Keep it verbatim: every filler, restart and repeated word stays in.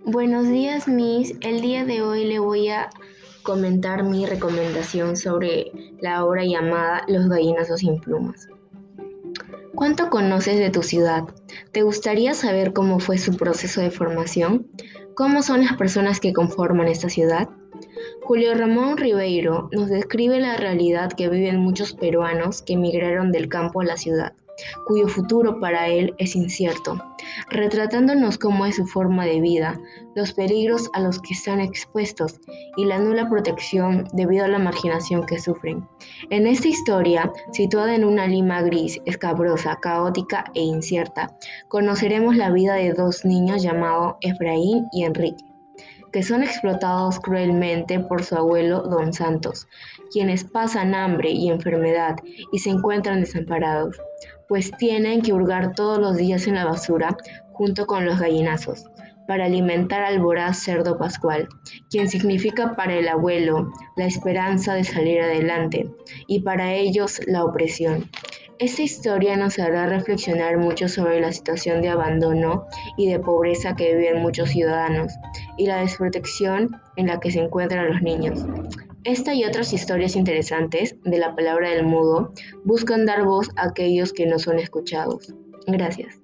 Buenos días, Miss. El día de hoy le voy a comentar mi recomendación sobre la obra llamada Los gallinazos sin plumas. ¿Cuánto conoces de tu ciudad? ¿Te gustaría saber cómo fue su proceso de formación? ¿Cómo son las personas que conforman esta ciudad? Julio Ramón Ribeiro nos describe la realidad que viven muchos peruanos que emigraron del campo a la ciudad, cuyo futuro para él es incierto, retratándonos cómo es su forma de vida, los peligros a los que están expuestos y la nula protección debido a la marginación que sufren. En esta historia, situada en una Lima gris, escabrosa, caótica e incierta, conoceremos la vida de dos niños llamados Efraín y Enrique, que son explotados cruelmente por su abuelo Don Santos, quienes pasan hambre y enfermedad y se encuentran desamparados, pues tienen que hurgar todos los días en la basura junto con los gallinazos, para alimentar al voraz cerdo pascual, quien significa para el abuelo la esperanza de salir adelante y para ellos la opresión. Esta historia nos hará reflexionar mucho sobre la situación de abandono y de pobreza que viven muchos ciudadanos y la desprotección en la que se encuentran los niños. Esta y otras historias interesantes de la palabra del mudo buscan dar voz a aquellos que no son escuchados. Gracias.